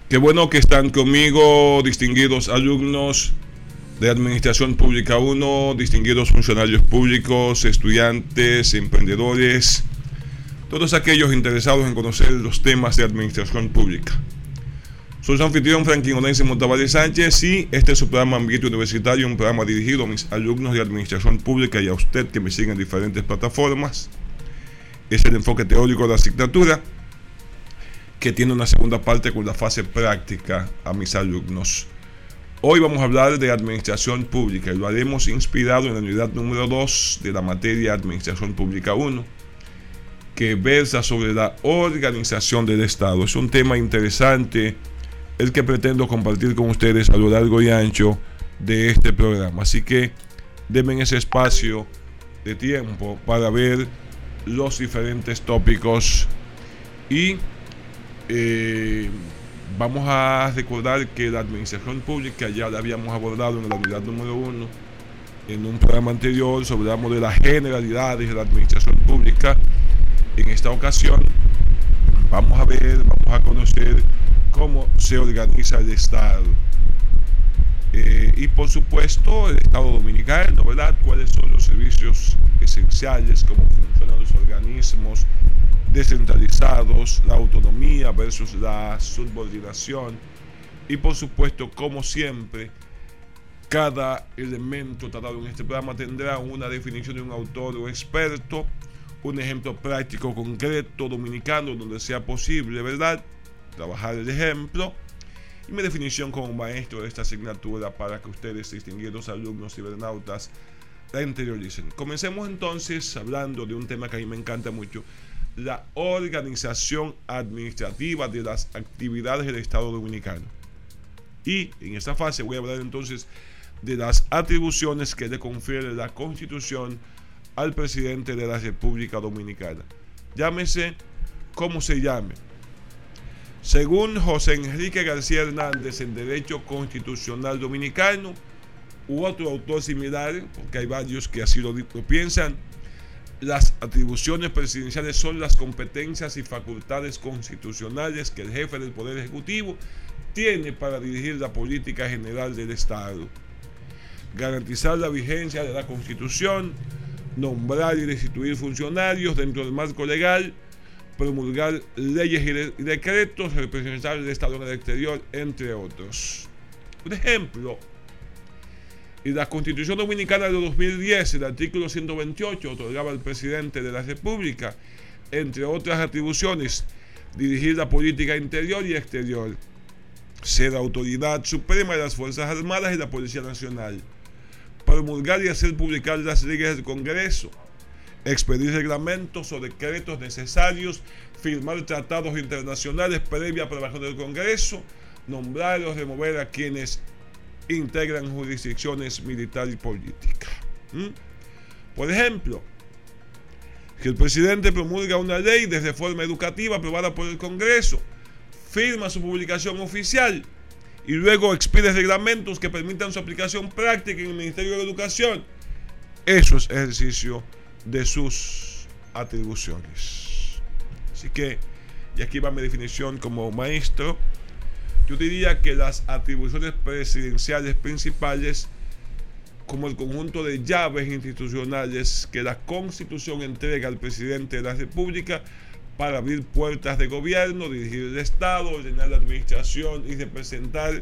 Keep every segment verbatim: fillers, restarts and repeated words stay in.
Qué bueno que están conmigo, distinguidos alumnos de Administración Pública uno, distinguidos funcionarios públicos, estudiantes, emprendedores, todos aquellos interesados en conocer los temas de Administración Pública. Soy su anfitrión Franklin Odense Montavalles Sánchez y este es su programa Ambiente Universitario, un programa dirigido a mis alumnos de Administración Pública y a usted que me sigue en diferentes plataformas. Es el enfoque teórico de la asignatura, que tiene una segunda parte con la fase práctica a mis alumnos. Hoy vamos a hablar de Administración Pública y lo haremos inspirado en la unidad número dos de la materia Administración Pública uno, que versa sobre la organización del Estado. Es un tema interesante el que pretendo compartir con ustedes a lo largo y ancho de este programa. Así que denme ese espacio de tiempo para ver los diferentes tópicos y Eh, vamos a recordar que la administración pública ya la habíamos abordado en la unidad número uno en un programa anterior, hablamos de las generalidades de la administración pública. En esta ocasión vamos a ver, vamos a conocer cómo se organiza el Estado eh, y por supuesto el Estado dominicano, ¿verdad? Cuáles son los servicios esenciales, cómo funcionan los organismos descentralizados, la autonomía versus la subordinación y por supuesto, como siempre, cada elemento tratado en este programa tendrá una definición de un autor o experto, un ejemplo práctico concreto dominicano donde sea posible, ¿verdad?, trabajar el ejemplo, y mi definición como maestro de esta asignatura para que ustedes, distinguidos alumnos cibernautas, la interioricen. Comencemos entonces hablando de un tema que a mí me encanta mucho: la organización administrativa de las actividades del Estado Dominicano. Y en esta fase voy a hablar entonces de las atribuciones que le confiere la Constitución al presidente de la República Dominicana. Llámese como se llame. Según José Enrique García Hernández en Derecho Constitucional Dominicano, u otro autor similar, porque hay varios que así lo, lo piensan, las atribuciones presidenciales son las competencias y facultades constitucionales que el jefe del Poder Ejecutivo tiene para dirigir la política general del Estado. Garantizar la vigencia de la Constitución, nombrar y destituir funcionarios dentro del marco legal, promulgar leyes y, de- y decretos, representar el Estado en el exterior, entre otros. Por ejemplo, y la Constitución Dominicana de dos mil diez, el artículo ciento veintiocho, otorgaba al presidente de la República, entre otras atribuciones, dirigir la política interior y exterior, ser autoridad suprema de las Fuerzas Armadas y la Policía Nacional, promulgar y hacer publicar las leyes del Congreso, expedir reglamentos o decretos necesarios, firmar tratados internacionales previa aprobación del Congreso, nombrar o remover a quienes integran jurisdicciones militar y política. ¿Mm? Por ejemplo, que el presidente promulga una ley de reforma educativa aprobada por el Congreso, firma su publicación oficial y luego expide reglamentos que permitan su aplicación práctica en el Ministerio de Educación. Eso es ejercicio de sus atribuciones. Así que, y aquí va mi definición como maestro, yo diría que las atribuciones presidenciales principales, como el conjunto de llaves institucionales que la Constitución entrega al presidente de la República para abrir puertas de gobierno, dirigir el Estado, ordenar la administración y representar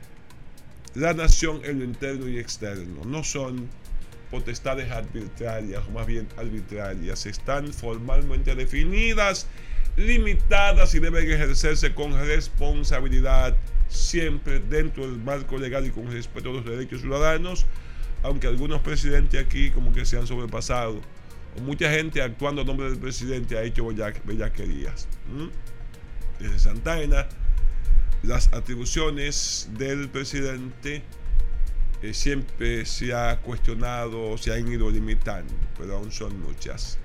la nación en lo interno y externo. No son potestades arbitrarias, o más bien arbitrarias, están formalmente definidas, limitadas y deben ejercerse con responsabilidad, siempre dentro del marco legal y con respeto a los derechos ciudadanos, aunque algunos presidentes aquí como que se han sobrepasado, o mucha gente actuando a nombre del presidente ha hecho bellaquerías. ¿Mm? Desde Santa Ana, las atribuciones del presidente eh, siempre se ha cuestionado, se han ido limitando, pero aún son muchas.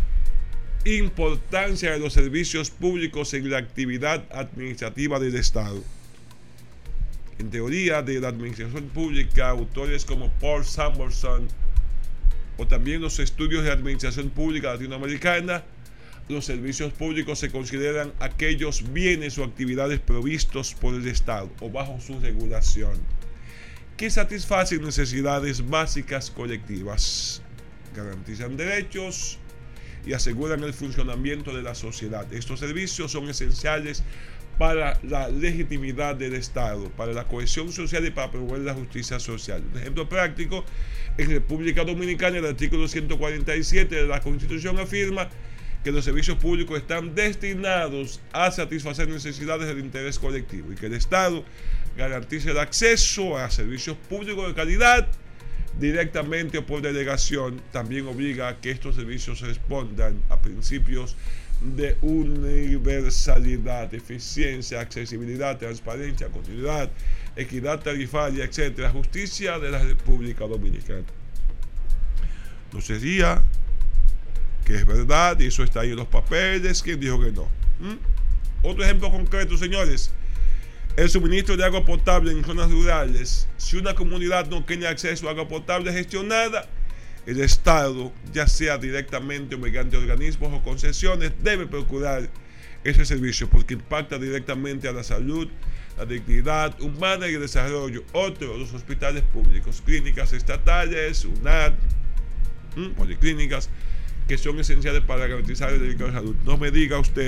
Importancia de los servicios públicos en la actividad administrativa del Estado. En teoría de la administración pública, autores como Paul Samuelson o también los estudios de administración pública latinoamericana los servicios públicos se consideran aquellos bienes o actividades provistos por el Estado o bajo su regulación que satisfacen necesidades básicas colectivas, garantizan derechos y aseguran el funcionamiento de la sociedad. Estos servicios son esenciales para la legitimidad del Estado, para la cohesión social y para promover la justicia social. Un ejemplo práctico: en República Dominicana, el artículo ciento cuarenta y siete de la Constitución afirma que los servicios públicos están destinados a satisfacer necesidades del interés colectivo y que el Estado garantice el acceso a servicios públicos de calidad directamente o por delegación. También obliga a que estos servicios respondan a principios de universalidad, eficiencia, accesibilidad, transparencia, continuidad, equidad tarifaria, etcétera. Justicia de la República Dominicana. No sería que es verdad y eso está ahí en los papeles. ¿Quién dijo que no? ¿Mm? Otro ejemplo concreto, señores: el suministro de agua potable en zonas rurales. Si una comunidad no tiene acceso a agua potable gestionada, el Estado, ya sea directamente o mediante organismos o concesiones, debe procurar ese servicio porque impacta directamente a la salud, la dignidad humana y el desarrollo. Otro, los hospitales públicos, clínicas estatales, UNAD, ¿m? policlínicas, que son esenciales para garantizar el derecho a la salud. No me diga usted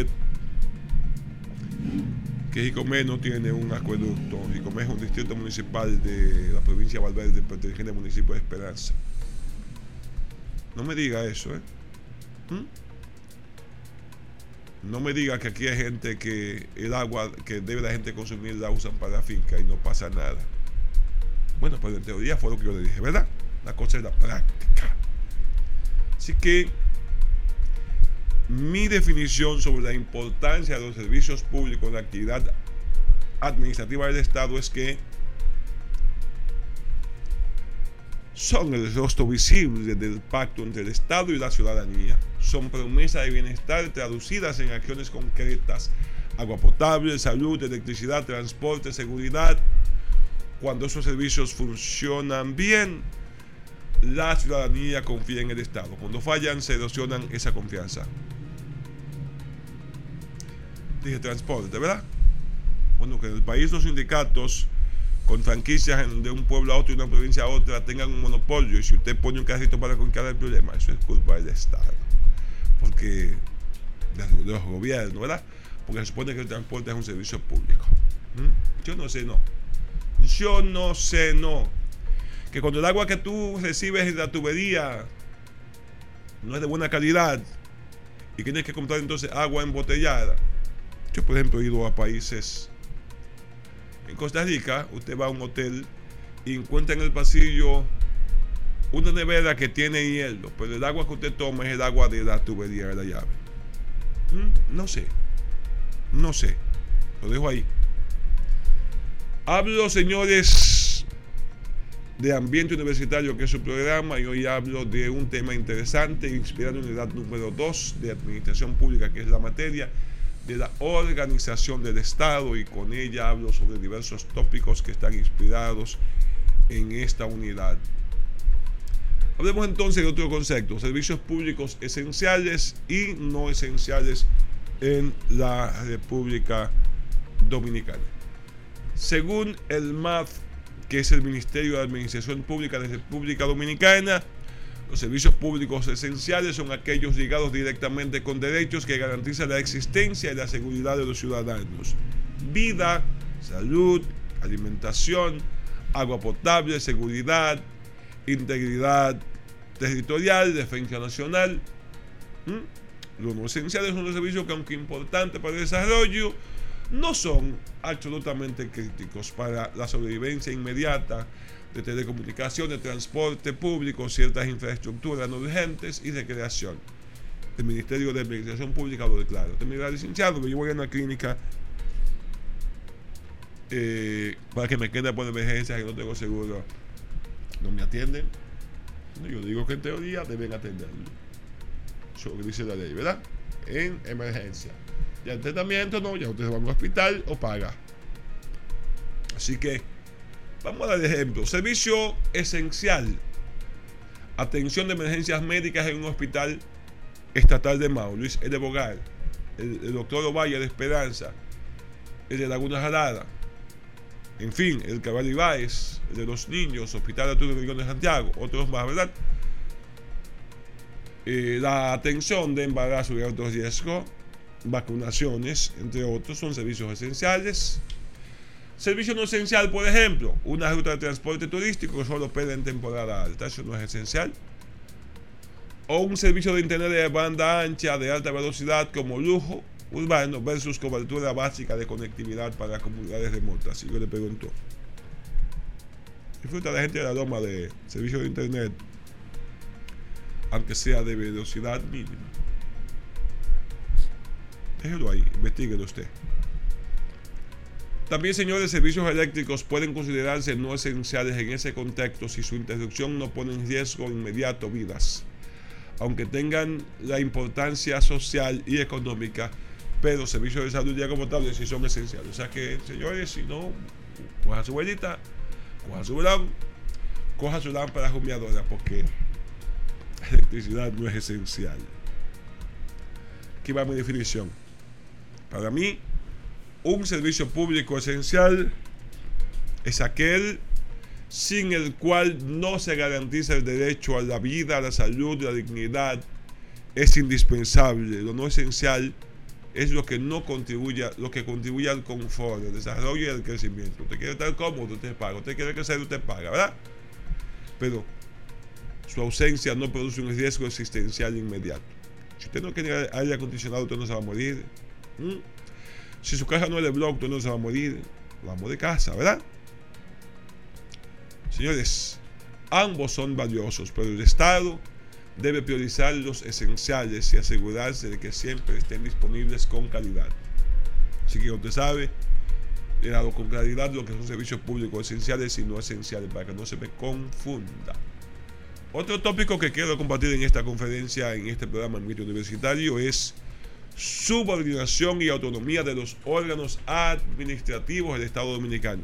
que Jicomé no tiene un acueducto. Jicomé es un distrito municipal de la provincia de Valverde, perteneciente al municipio de Esperanza. No me diga eso, ¿eh? ¿Mm? No me diga que aquí hay gente que el agua que debe la gente consumir la usan para la finca y no pasa nada. Bueno, pues en teoría fue lo que yo le dije, ¿verdad? La cosa es la práctica. Así que mi definición sobre la importancia de los servicios públicos en la actividad administrativa del Estado es que son el rostro visible del pacto entre el Estado y la ciudadanía. Son promesas de bienestar traducidas en acciones concretas: agua potable, salud, electricidad, transporte, seguridad. Cuando esos servicios funcionan bien, la ciudadanía confía en el Estado. Cuando fallan, se erosionan esa confianza. Dije transporte, ¿verdad? Bueno, que en el país los sindicatos con franquicias de un pueblo a otro y una provincia a otra tengan un monopolio, y si usted pone un carrito para conquistar el problema, eso es culpa del Estado, porque de los gobiernos, ¿verdad? Porque se supone que el transporte es un servicio público. ¿Mm? Yo no sé, no. Yo no sé, no. Que cuando el agua que tú recibes en la tubería no es de buena calidad y tienes que comprar entonces agua embotellada. Yo, por ejemplo, he ido a países. En Costa Rica, usted va a un hotel y encuentra en el pasillo una nevera que tiene hielo, pero el agua que usted toma es el agua de la tubería de la llave. ¿Mm? No sé. No sé. Lo dejo ahí. Hablo, señores, de ambiente universitario, que es su programa, y hoy hablo de un tema interesante, inspirado en la unidad número dos de administración pública, que es la materia de la organización del Estado, y con ella hablo sobre diversos tópicos que están inspirados en esta unidad. Hablemos entonces de otro concepto: servicios públicos esenciales y no esenciales en la República Dominicana. Según el M A D, que es el Ministerio de Administración Pública de la República Dominicana, los servicios públicos esenciales son aquellos ligados directamente con derechos que garantizan la existencia y la seguridad de los ciudadanos: vida, salud, alimentación, agua potable, seguridad, integridad territorial, defensa nacional. ¿Mm? Los no esenciales son los servicios que, aunque importantes para el desarrollo, no son absolutamente críticos para la sobrevivencia inmediata de telecomunicación, de transporte público, ciertas infraestructuras no urgentes y recreación. El Ministerio de Administración Pública lo declara. Usted me dirá: licenciado, yo voy a una clínica eh, para que me quede por emergencia, que no tengo seguro, no me atienden. Yo digo que en teoría deben atenderlo. Eso dice la ley, ¿verdad? En emergencia. Ya en tratamiento no, ya usted va a un hospital o paga. Así que vamos a dar ejemplo. Servicio esencial: atención de emergencias médicas en un hospital estatal de Maulis, el de Bogar, el, el doctor Ovalle de Esperanza, el de Laguna Jalada, en fin, el Cabral Ibáez, el de los niños, Hospital Arturo Rincón de Santiago, otros más, ¿verdad? Eh, la atención de embarazo y alto riesgo, vacunaciones, entre otros, son servicios esenciales. Servicio no esencial, por ejemplo, una ruta de transporte turístico que solo opera en temporada alta, eso no es esencial. O un servicio de internet de banda ancha de alta velocidad como lujo urbano versus cobertura básica de conectividad para comunidades remotas. Y yo le pregunto, ¿disfruta la gente de la Loma de servicio de internet, aunque sea de velocidad mínima? Déjelo ahí, investíguelo usted. También, señores, servicios eléctricos pueden considerarse no esenciales en ese contexto si su interrupción no pone en riesgo inmediato vidas, aunque tengan la importancia social y económica, pero servicios de salud ya como tal sí son esenciales. O sea que, señores, si no, coja su velita, coja su velón, coja su lámpara humeadora, porque la electricidad no es esencial. Aquí va mi definición. Para mí, un servicio público esencial es aquel sin el cual no se garantiza el derecho a la vida, a la salud, a la dignidad. Es indispensable. Lo no esencial es lo que no contribuye, lo que contribuye al confort, al desarrollo y al crecimiento. Usted quiere estar cómodo, usted paga. Usted quiere crecer, usted paga, ¿verdad? Pero su ausencia no produce un riesgo existencial inmediato. Si usted no tiene aire acondicionado, usted no se va a morir. ¿Mm? Si su casa no es de blog, usted no se va a morir. Vamos de casa, ¿verdad? Señores, ambos son valiosos, pero el Estado debe priorizar los esenciales y asegurarse de que siempre estén disponibles con calidad. Así que usted sabe, he dado con claridad lo que son servicios públicos esenciales y no esenciales, para que no se me confunda. Otro tópico que quiero compartir en esta conferencia, en este programa Ambiente Universitario, es subordinación y autonomía de los órganos administrativos del Estado Dominicano.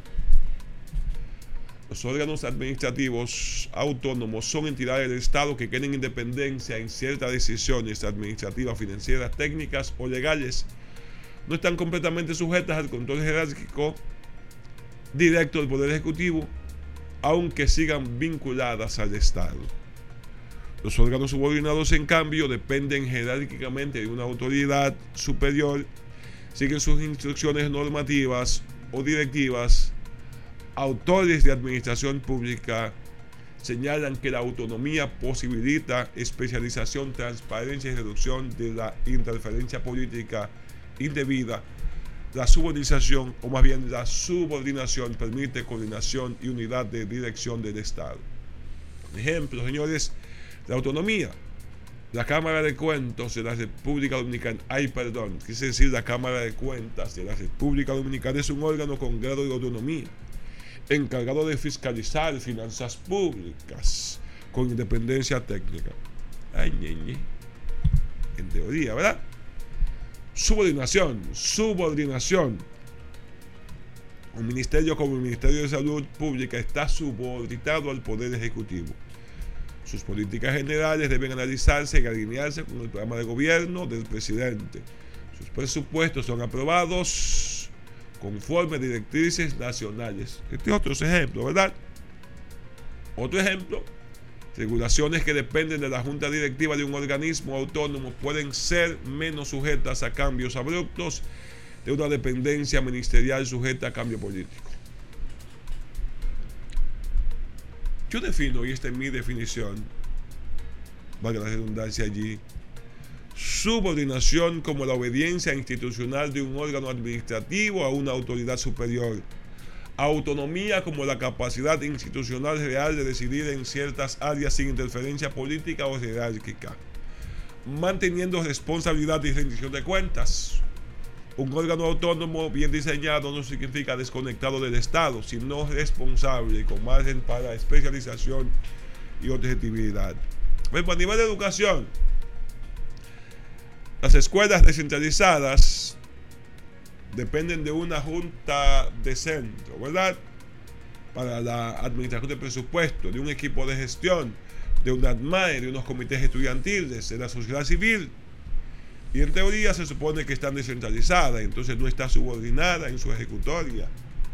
Los órganos administrativos autónomos son entidades del Estado que tienen independencia en ciertas decisiones administrativas, financieras, técnicas o legales. No están completamente sujetas al control jerárquico directo del Poder Ejecutivo, aunque sigan vinculadas al Estado. Los órganos subordinados, en cambio, dependen jerárquicamente de una autoridad superior, siguen sus instrucciones normativas o directivas. Autores de administración pública señalan que la autonomía posibilita especialización, transparencia y reducción de la interferencia política indebida. La subordinación, o más bien la subordinación, permite coordinación y unidad de dirección del Estado. Por ejemplo, señores, la autonomía. La Cámara de Cuentas de la República Dominicana, ay, perdón, quise decir la Cámara de Cuentas de la República Dominicana es un órgano con grado de autonomía, encargado de fiscalizar finanzas públicas con independencia técnica. Ay, ñeñe. En teoría, ¿verdad? Subordinación, subordinación. Un ministerio como el Ministerio de Salud Pública está subordinado al Poder Ejecutivo. Sus políticas generales deben analizarse y alinearse con el programa de gobierno del presidente. Sus presupuestos son aprobados conforme a directrices nacionales. Este es otro ejemplo, ¿verdad? Otro ejemplo, regulaciones que dependen de la junta directiva de un organismo autónomo pueden ser menos sujetas a cambios abruptos de una dependencia ministerial sujeta a cambio político. Yo defino, y esta es mi definición, valga la redundancia allí, subordinación como la obediencia institucional de un órgano administrativo a una autoridad superior. Autonomía como la capacidad institucional real de decidir en ciertas áreas sin interferencia política o jerárquica. Manteniendo responsabilidad y rendición de cuentas. Un órgano autónomo bien diseñado no significa desconectado del Estado, sino responsable, con margen para especialización y objetividad. Bueno, a nivel de educación, las escuelas descentralizadas dependen de una junta de centro, ¿verdad? Para la administración de presupuesto, de un equipo de gestión, de un ADMAE, de unos comités estudiantiles, de la sociedad civil, Y en teoría se supone que están descentralizadas, entonces no está subordinada en su ejecutoria.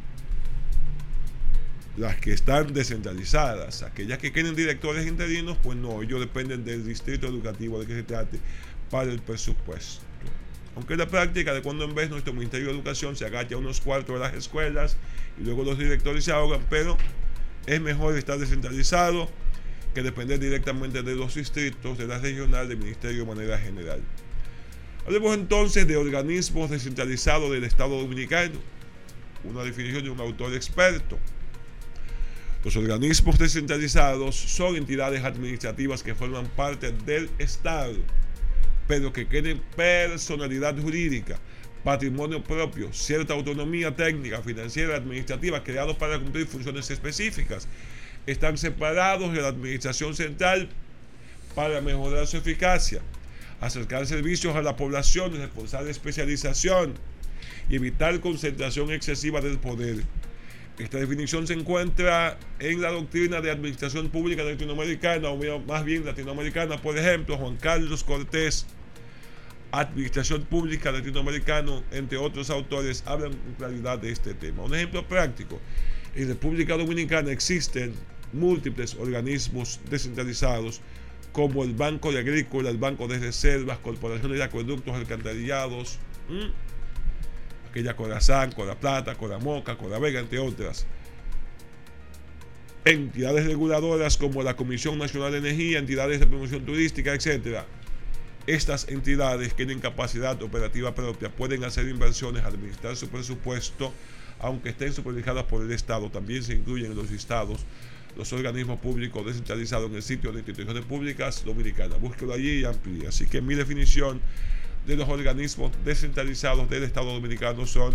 Las que están descentralizadas, aquellas que tienen directores interinos, pues no, ellos dependen del distrito educativo de que se trate para el presupuesto. Aunque en la práctica, de cuando en vez, nuestro Ministerio de Educación se agacha unos cuartos de las escuelas y luego los directores se ahogan, pero es mejor estar descentralizado que depender directamente de los distritos, de la regional, del ministerio de manera general. Hablemos entonces de organismos descentralizados del Estado Dominicano, una definición de un autor experto. Los organismos descentralizados son entidades administrativas que forman parte del Estado, pero que tienen personalidad jurídica, patrimonio propio, cierta autonomía técnica, financiera, administrativa, creados para cumplir funciones específicas. Están separados de la administración central para mejorar su eficacia, acercar servicios a la población, reforzar la especialización y evitar concentración excesiva del poder. Esta definición se encuentra en la doctrina de administración pública latinoamericana, o más bien latinoamericana. Por ejemplo, Juan Carlos Cortés, Administración Pública Latinoamericana, entre otros autores, hablan con claridad de este tema. Un ejemplo práctico: en República Dominicana existen múltiples organismos descentralizados, como el Banco de Agrícola, el Banco de Reservas, corporaciones de acueductos, alcantarillados, ¿Mm? aquella Corazán, Coraplata, Coramoca, Coravega, entre otras. Entidades reguladoras como la Comisión Nacional de Energía, entidades de promoción turística, etcétera. Estas entidades tienen capacidad operativa propia, pueden hacer inversiones, administrar su presupuesto, aunque estén supervisadas por el Estado. También se incluyen en los listados los organismos públicos descentralizados en el sitio de instituciones públicas dominicanas. Búsquelo allí y amplíe. Así que mi definición de los organismos descentralizados del Estado Dominicano son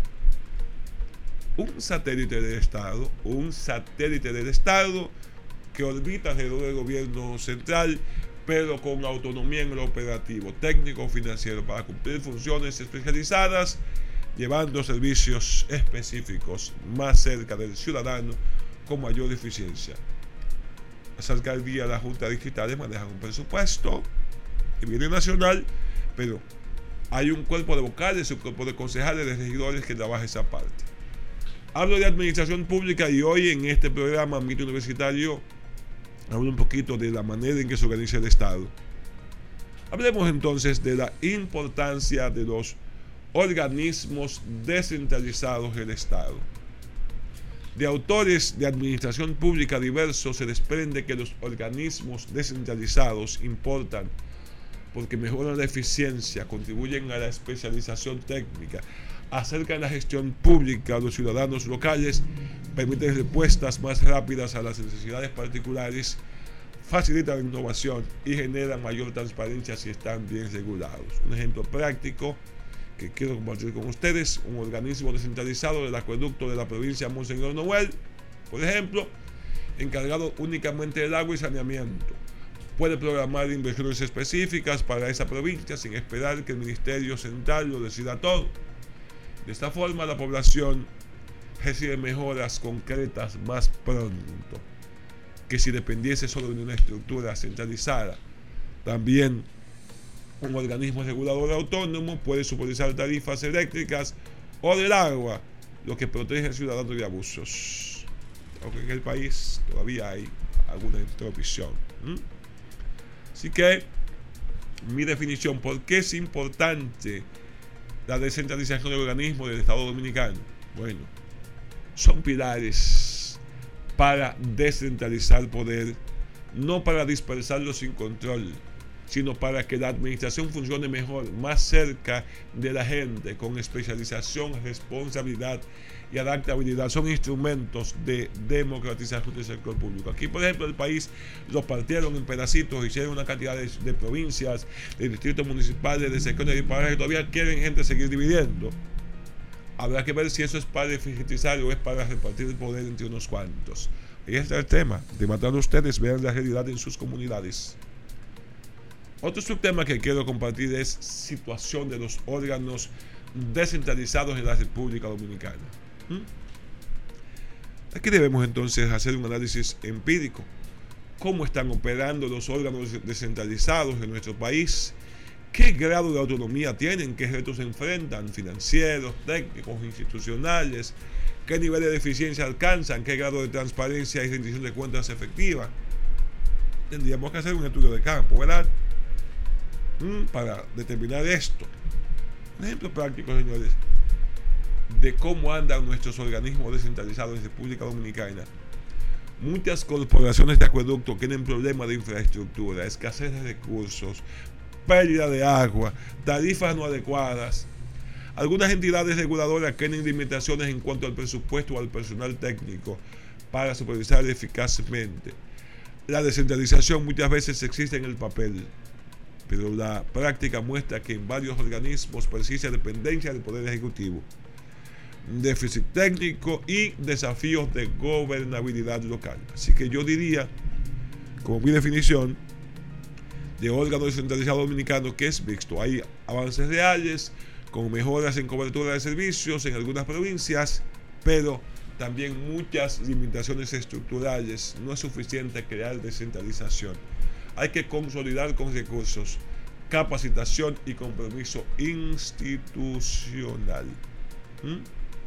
un satélite del Estado, un satélite del Estado que orbita alrededor del gobierno central, pero con autonomía en lo operativo, técnico o financiero, para cumplir funciones especializadas, llevando servicios específicos más cerca del ciudadano con mayor eficiencia. Las alcaldías, las juntas digitales manejan un presupuesto que viene nacional, pero hay un cuerpo de vocales, un cuerpo de concejales, de regidores que trabaja esa parte. Hablo de administración pública y hoy en este programa Mito Universitario hablo un poquito de la manera en que se organiza el Estado. Hablemos entonces de la importancia de los organismos descentralizados del Estado. De autores de administración pública diversos se desprende que los organismos descentralizados importan porque mejoran la eficiencia, contribuyen a la especialización técnica, acercan la gestión pública a los ciudadanos locales, permiten respuestas más rápidas a las necesidades particulares, facilitan la innovación y generan mayor transparencia si están bien regulados. Un ejemplo práctico que quiero compartir con ustedes: un organismo descentralizado del acueducto de la provincia de Monseñor Noel, por ejemplo, encargado únicamente del agua y saneamiento, puede programar inversiones específicas para esa provincia sin esperar que el Ministerio Central lo decida todo. De esta forma, la población recibe mejoras concretas más pronto que si dependiese solo de una estructura centralizada. También un organismo regulador autónomo puede supervisar tarifas eléctricas o del agua, lo que protege al ciudadano de abusos. Aunque en el país todavía hay alguna intromisión. ¿Mm? Así que mi definición: ¿por qué es importante la descentralización del organismo del Estado Dominicano? Bueno, son pilares para descentralizar poder, no para dispersarlo sin control, sino para que la administración funcione mejor, más cerca de la gente, con especialización, responsabilidad y adaptabilidad. Son instrumentos de democratización del sector público. Aquí, por ejemplo, el país lo partieron en pedacitos, hicieron una cantidad de, de provincias, de distritos municipales, de secciones de dispares, que todavía quieren gente seguir dividiendo. Habrá que ver si eso es para eficientizar o es para repartir el poder entre unos cuantos. Ahí está el tema. De matar a ustedes, vean la realidad en sus comunidades. Otro subtema que quiero compartir es situación de los órganos descentralizados en la República Dominicana. ¿Mm? Aquí debemos entonces hacer un análisis empírico. ¿Cómo están operando los órganos descentralizados en nuestro país? qué grado de autonomía tienen, qué retos se enfrentan, financieros, técnicos, institucionales, qué nivel de eficiencia alcanzan, qué grado de transparencia y rendición de cuentas efectiva. Tendríamos que hacer un estudio de campo, ¿verdad? Mm, para determinar esto. Un ejemplo práctico, señores, de cómo andan nuestros organismos descentralizados en República Dominicana. Muchas corporaciones de acueducto tienen problemas de infraestructura, escasez de recursos, pérdida de agua, tarifas no adecuadas. Algunas entidades reguladoras tienen limitaciones en cuanto al presupuesto o al personal técnico para supervisar eficazmente. La descentralización muchas veces existe en el papel, pero la práctica muestra que en varios organismos persiste dependencia del Poder Ejecutivo, déficit técnico y desafíos de gobernabilidad local. Así que yo diría, como mi definición de órgano descentralizado dominicano, que es mixto. Hay avances reales con mejoras en cobertura de servicios en algunas provincias, pero también muchas limitaciones estructurales. No es suficiente crear descentralización. Hay que consolidar con recursos, capacitación y compromiso institucional. ¿Mm?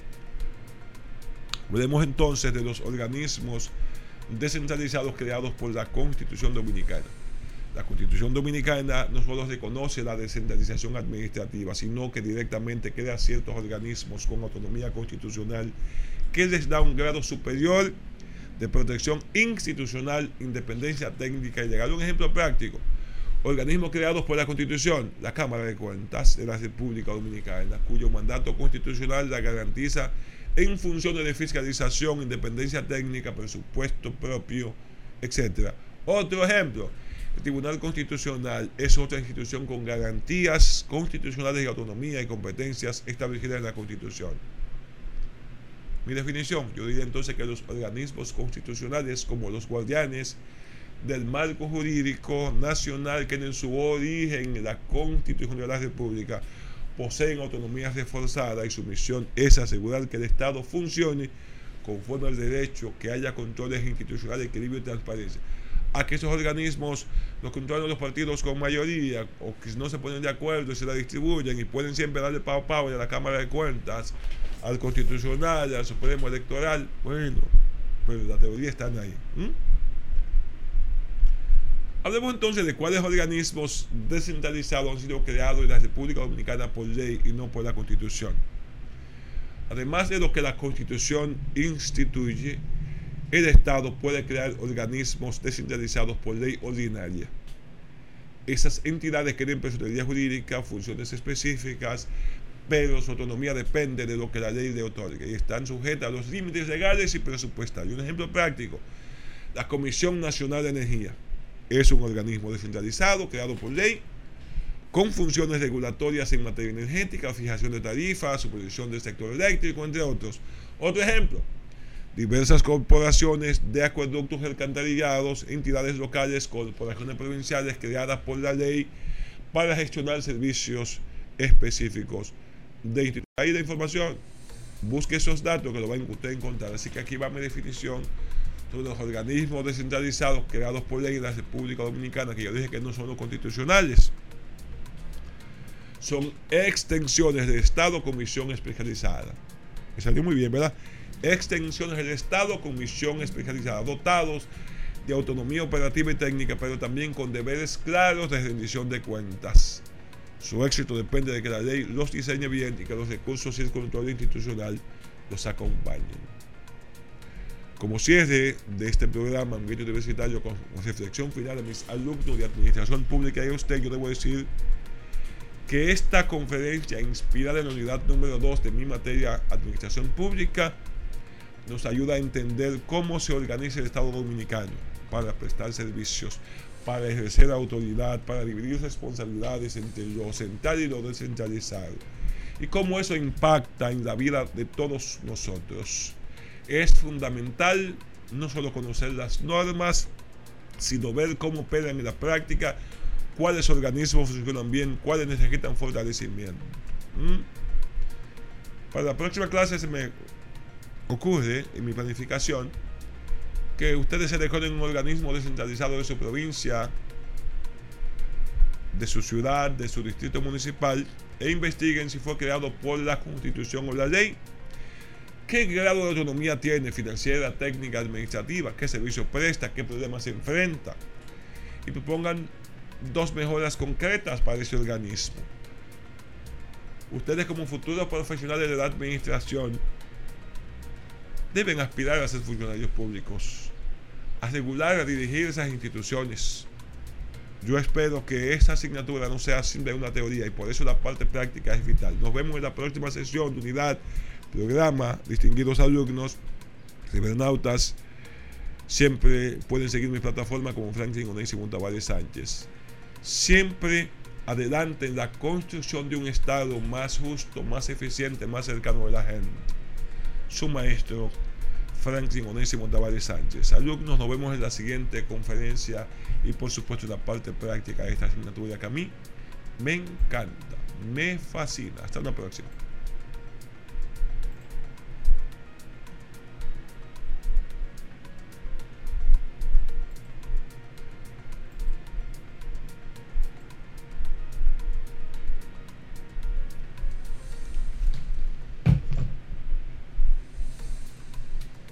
Hablemos entonces de los organismos descentralizados creados por la Constitución Dominicana. La Constitución Dominicana no solo reconoce la descentralización administrativa, sino que directamente crea ciertos organismos con autonomía constitucional que les da un grado superior de protección institucional, independencia técnica y legal. Un ejemplo práctico: organismos creados por la Constitución, la Cámara de Cuentas de la República Dominicana, cuyo mandato constitucional la garantiza en funciones de fiscalización, independencia técnica, presupuesto propio, etcétera. Otro ejemplo: el Tribunal Constitucional es otra institución con garantías constitucionales de autonomía y competencias establecidas en la Constitución. Mi definición, yo diría entonces que los organismos constitucionales, como los guardianes del marco jurídico nacional que en su origen en la Constitución de la República, poseen autonomía reforzada y su misión es asegurar que el Estado funcione conforme al derecho, que haya controles institucionales, equilibrio y transparencia. A que esos organismos los controlan los partidos con mayoría, o que no se ponen de acuerdo y se la distribuyen y pueden siempre darle pavo pavo a la Cámara de Cuentas, al Constitucional, al Supremo Electoral. Bueno, pero la teoría está ahí. ¿Mm? Hablemos entonces de cuáles organismos descentralizados han sido creados en la República Dominicana por ley y no por la Constitución. Además de lo que la Constitución instituye, el Estado puede crear organismos descentralizados por ley ordinaria. Esas entidades tienen personalidad jurídica, funciones específicas, pero su autonomía depende de lo que la ley le otorga y están sujetas a los límites legales y presupuestarios. Un ejemplo práctico: la Comisión Nacional de Energía es un organismo descentralizado creado por ley, con funciones regulatorias en materia energética, fijación de tarifas, supervisión del sector eléctrico, entre otros. Otro ejemplo: diversas corporaciones de acueductos y alcantarillados, entidades locales, corporaciones provinciales creadas por la ley para gestionar servicios específicos de instituciones. Ahí la información, busque esos datos que lo va a usted encontrar. Así que aquí va mi definición sobre los organismos descentralizados creados por ley en la República Dominicana, que yo dije que no son los constitucionales. Son extensiones del Estado con misión especializada. Me salió muy bien, ¿verdad? Extensiones del Estado con misión especializada, dotados de autonomía operativa y técnica, pero también con deberes claros de rendición de cuentas. Su éxito depende de que la ley los diseñe bien y que los recursos y el control institucional los acompañen. Como cierre de este programa ambiente universitario, con reflexión final de mis alumnos de Administración Pública y a usted, yo debo decir que esta conferencia, inspirada en la unidad número dos de mi materia Administración Pública, nos ayuda a entender cómo se organiza el Estado Dominicano para prestar servicios, para ejercer autoridad, para dividir responsabilidades entre lo central y lo descentralizado, y cómo eso impacta en la vida de todos nosotros. Es fundamental no solo conocer las normas, sino ver cómo operan en la práctica, cuáles organismos funcionan bien, cuáles necesitan fortalecimiento. ¿Mm? Para la próxima clase se me ocurre en mi planificación que ustedes seleccionen un organismo descentralizado de su provincia de su ciudad, de su distrito municipal, e investiguen si fue creado por la Constitución o la ley, qué grado de autonomía tiene financiera, técnica, administrativa, qué servicios presta, qué problemas se enfrenta, y propongan dos mejoras concretas para ese organismo. Ustedes, como futuros profesionales de la administración, deben aspirar a ser funcionarios públicos, a regular, a dirigir esas instituciones. Yo espero que esta asignatura no sea simple una teoría, y por eso la parte práctica es vital. Nos vemos en la próxima sesión de unidad, programa. Distinguidos alumnos, cibernautas, siempre pueden seguir mi plataforma como Franklin Onésimo Tavares Sánchez. Siempre adelante en la construcción de un Estado más justo, más eficiente, más cercano a la gente. Su maestro, Franklin Onésimo Tavares Sánchez. Alumnos, nos vemos en la siguiente conferencia y por supuesto en la parte práctica de esta asignatura que a mí me encanta, me fascina. Hasta la próxima.